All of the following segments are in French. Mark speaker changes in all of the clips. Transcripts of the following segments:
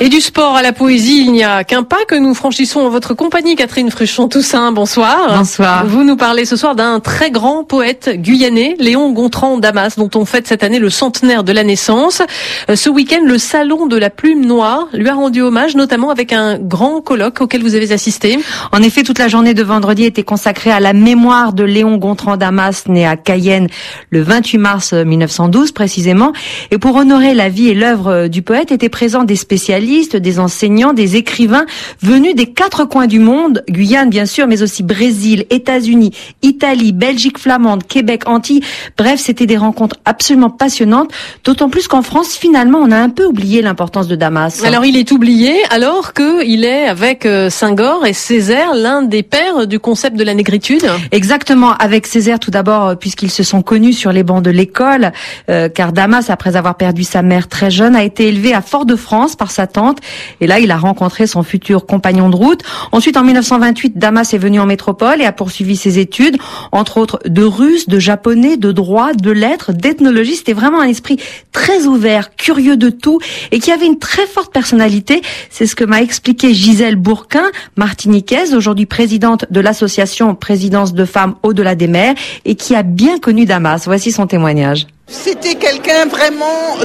Speaker 1: Et du sport à la poésie, il n'y a qu'un pas que nous franchissons en votre compagnie, Catherine Fruchon-Toussaint. Bonsoir.
Speaker 2: Bonsoir.
Speaker 1: Vous nous parlez ce soir d'un très grand poète guyanais, Léon Gontran Damas, dont on fête cette année le centenaire de la naissance. Ce week-end, le Salon de la Plume Noire lui a rendu hommage, notamment avec un grand colloque auquel vous avez assisté.
Speaker 2: En effet, toute la journée de vendredi était consacrée à la mémoire de Léon Gontran Damas, né à Cayenne le 28 mars 1912 précisément. Et pour honorer la vie et l'œuvre du poète, étaient présents des spécialistes, des enseignants, des écrivains venus des 4 coins du monde, Guyane bien sûr, mais aussi Brésil, États-Unis, Italie, Belgique flamande, Québec, Antilles. Bref, c'était des rencontres absolument passionnantes, d'autant plus qu'en France, finalement, on a un peu oublié l'importance de Damas.
Speaker 1: Alors il est oublié alors qu'il est avec Senghor et Césaire l'un des pères du concept de la négritude.
Speaker 2: Exactement, avec Césaire tout d'abord, puisqu'ils se sont connus sur les bancs de l'école, car Damas, après avoir perdu sa mère très jeune, a été élevé à Fort-de-France par sa tante, et là il a rencontré son futur compagnon de route. Ensuite, en 1928, Damas est venu en métropole et a poursuivi ses études, entre autres de russe, de japonais, de droit, de lettres, d'ethnologie. C'était vraiment un esprit très ouvert, curieux de tout, et qui avait une très forte personnalité. C'est ce que m'a expliqué Gisèle Bourquin, martiniquaise, aujourd'hui présidente de l'association Présidence de femmes au-delà des mers, et qui a bien connu Damas. Voici son témoignage.
Speaker 3: C'était quelqu'un vraiment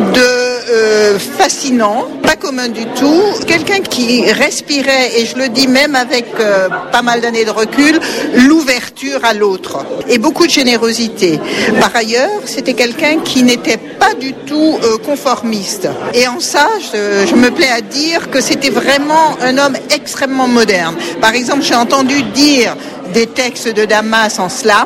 Speaker 3: de fascinant, pas commun du tout, quelqu'un qui respirait, et je le dis même avec pas mal d'années de recul, l'ouverture à l'autre et beaucoup de générosité. Par ailleurs, c'était quelqu'un qui n'était pas du tout conformiste. Et en ça, je me plais à dire que c'était vraiment un homme extrêmement moderne. Par exemple, j'ai entendu dire des textes de Damas en slam,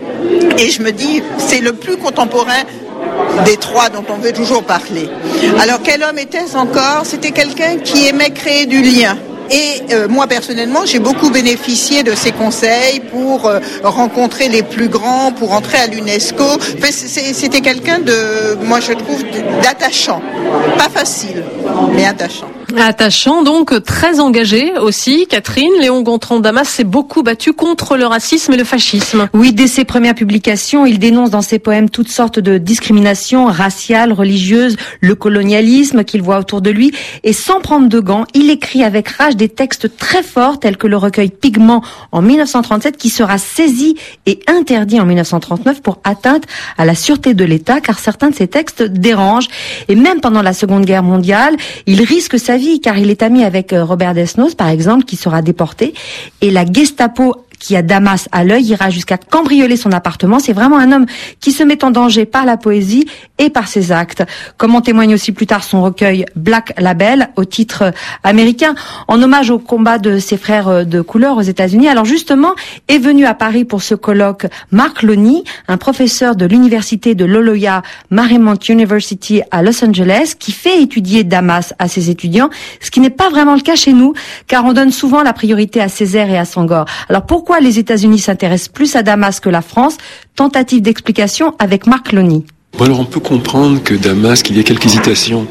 Speaker 3: et je me dis, c'est le plus contemporain des 3 dont on veut toujours parler. Alors quel homme était-ce encore ? C'était quelqu'un qui aimait créer du lien. Et moi personnellement, j'ai beaucoup bénéficié de ses conseils pour rencontrer les plus grands, pour entrer à l'UNESCO. Enfin, c'était quelqu'un de, moi je trouve, d'attachant. Pas facile, mais attachant.
Speaker 1: Attachant, donc très engagé aussi. Catherine, Léon Gontran Damas s'est beaucoup battu contre le racisme et le fascisme.
Speaker 2: Oui, dès ses premières publications, il dénonce dans ses poèmes toutes sortes de discriminations raciales, religieuses, le colonialisme qu'il voit autour de lui. Et sans prendre de gants, il écrit avec rage des textes très forts tels que le recueil Pigment en 1937 qui sera saisi et interdit en 1939 pour atteinte à la sûreté de l'État, car certains de ces textes dérangent. Et même pendant la Seconde Guerre mondiale, il risque sa vie car il est ami avec Robert Desnos, par exemple, qui sera déporté. Et la Gestapo, qui a Damas à l'œil, ira jusqu'à cambrioler son appartement. C'est vraiment un homme qui se met en danger par la poésie et par ses actes. Comme en témoigne aussi plus tard son recueil Black Label, au titre américain, en hommage au combat de ses frères de couleur aux États-Unis. Alors justement, est venu à Paris pour ce colloque Mark Loney, un professeur de l'université de Loyola Marymount University à Los Angeles, qui fait étudier Damas à ses étudiants, ce qui n'est pas vraiment le cas chez nous, car on donne souvent la priorité à Césaire et à Senghor. Alors pourquoi les États-Unis s'intéressent plus à Damas que la France? Tentative d'explication avec Mark Loney.
Speaker 4: Bon, alors on peut comprendre que Damas, qu'il y ait quelques hésitations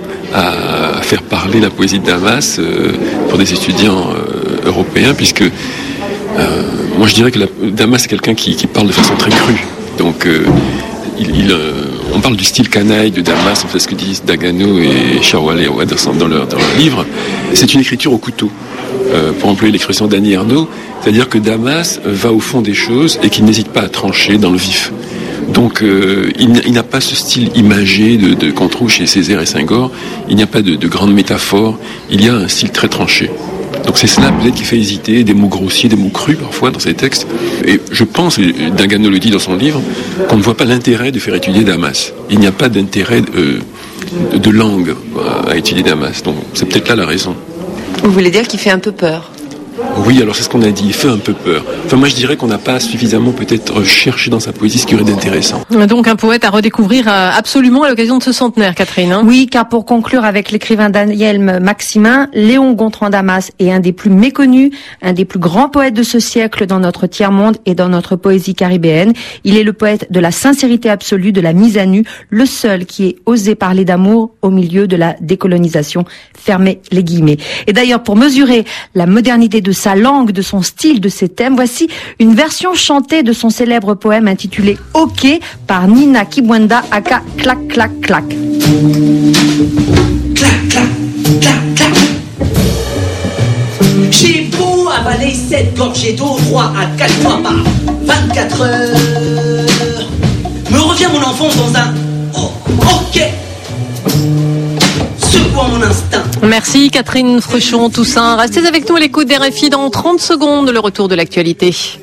Speaker 4: à faire parler la poésie de Damas pour des étudiants européens, puisque moi je dirais que Damas est quelqu'un qui parle de façon très crue. Donc on parle du style canaille de Damas, c'est ce que disent Dagano et Charwale dans leur livre. C'est une écriture au couteau, pour employer l'expression d'Annie Ernaux, c'est-à-dire que Damas va au fond des choses et qu'il n'hésite pas à trancher dans le vif. Donc il n'a pas ce style imagé qu'on trouve chez Césaire et Senghor. Il n'y a pas de grandes métaphores. Il y a un style très tranché. Donc c'est cela peut-être qui fait hésiter, des mots grossiers, des mots crus parfois dans ses textes. Et je pense, et Dagano le dit dans son livre, qu'on ne voit pas l'intérêt de faire étudier Damas. Il n'y a pas d'intérêt de langue à étudier Damas. Donc c'est peut-être là la raison.
Speaker 5: Vous voulez dire qu'il fait un peu peur ?
Speaker 4: Oui, alors c'est ce qu'on a dit, il fait un peu peur. Enfin, moi je dirais qu'on n'a pas suffisamment peut-être cherché dans sa poésie ce qui aurait d'intéressant.
Speaker 1: Donc un poète à redécouvrir absolument à l'occasion de ce centenaire, Catherine.
Speaker 2: Oui, car pour conclure avec l'écrivain Daniel Maximin, Léon Gontran Damas est un des plus méconnus, un des plus grands poètes de ce siècle dans notre tiers-monde et dans notre poésie caribéenne. Il est le poète de la sincérité absolue, de la mise à nu, le seul qui ait osé parler d'amour au milieu de la décolonisation. Fermez les guillemets. Et d'ailleurs, pour mesurer la modernité de sa langue, de son style, de ses thèmes, voici une version chantée de son célèbre poème intitulé Ok par Nina Kibwenda aka Clac Clac Clac. Clac clac clac clac.
Speaker 6: cette gorgée d'eau, 3 à 4 fois par 24 heures. Me revient mon enfance dans un ok, secouant mon instinct.
Speaker 1: Merci Catherine Fruchon-Toussaint. Restez avec nous à l'écoute des RFI dans 30 secondes, le retour de l'actualité.